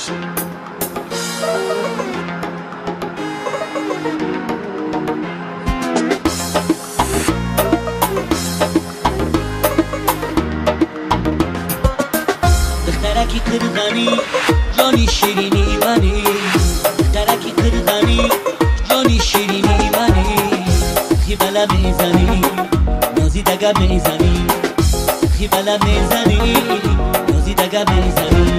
دخترکی قرغنی جانی شیرینی منی، دخترکی قرغنی جانی شیرینی منی، خیبله میزنی نازی دگه میزنی، خیبله میزنی نازی دگه میزنی.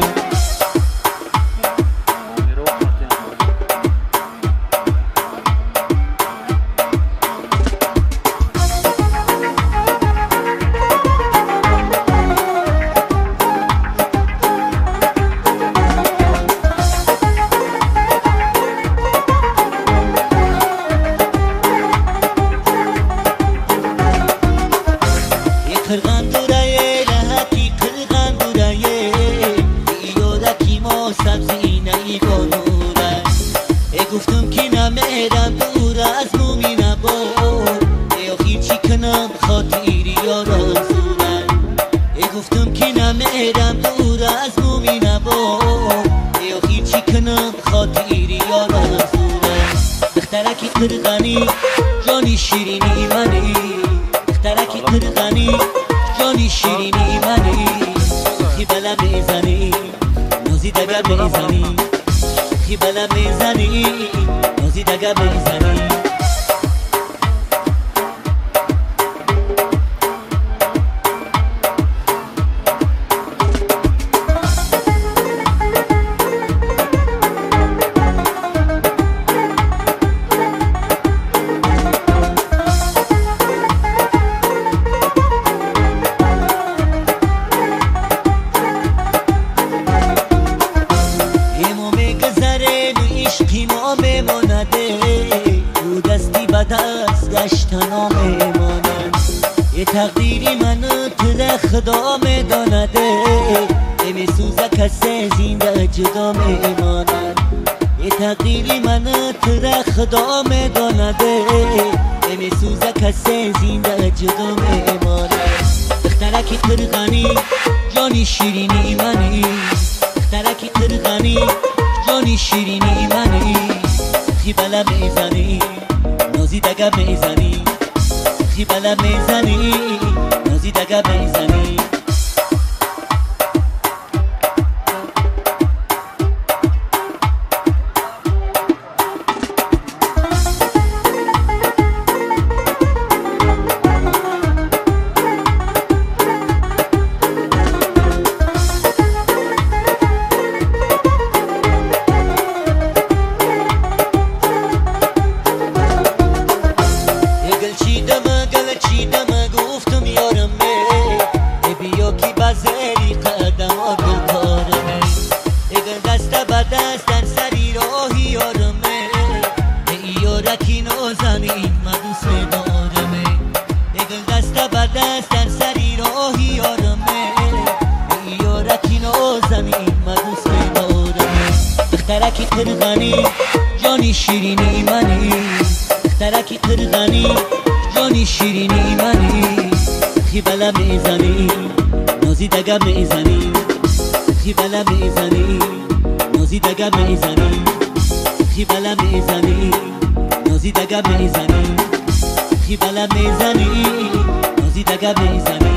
قرغن دورایه لحکی قرغن دورایه ایورکی ما سبزی نی گنوره گفتم که نمیرم دور از مومی نبود آخی چی کنم خاطری یارم زوره گفتم که نمیرم دور از مومی نبود آخی چی کنم خاطری یارم زوره. دخترکی قرغنی جانی شیرینی منی، دخترکی قرغنی جانی شیرینی منی، خیبله میزنی نازی دگه میزنی، خیبله میزنی نازی دگه میزنی. عشقی ما میمانده او دستی به دست گشتنا میماند، یه تقدیری منو تو خدا میدانده میسوزه کسی زنده جدا میماند، یه تقدیری منو تو خدا میدانده میسوزه کسی زنده جدا میماند. دخترکی قرغنی جانی شیرینی منی، دخترکی قرغنی جانی شیرینی منی، خیبله میزنی نازی دگه میزنی، خیبله میزنی نازی دگه میزنی. چیدم گفتم یارم بیا کی بازاری قدم آگل کارم اگر دست با دست در سری راهی یارم یارکی نازنین من دوست دارم اگر دست با دست در سری راهی یارم یارکی نازنین من دوست دارم. دخترکی قرغنی جانی شیرینی منی، دخترکی قرغنی جانی شیرینی منی، خیبله میزنی نازی دگه میزنی، خیبله میزنی نازی دگه میزنی، خیبله میزنی نازی دگه میزنی، خیبله میزنی نازی دگه میزنی.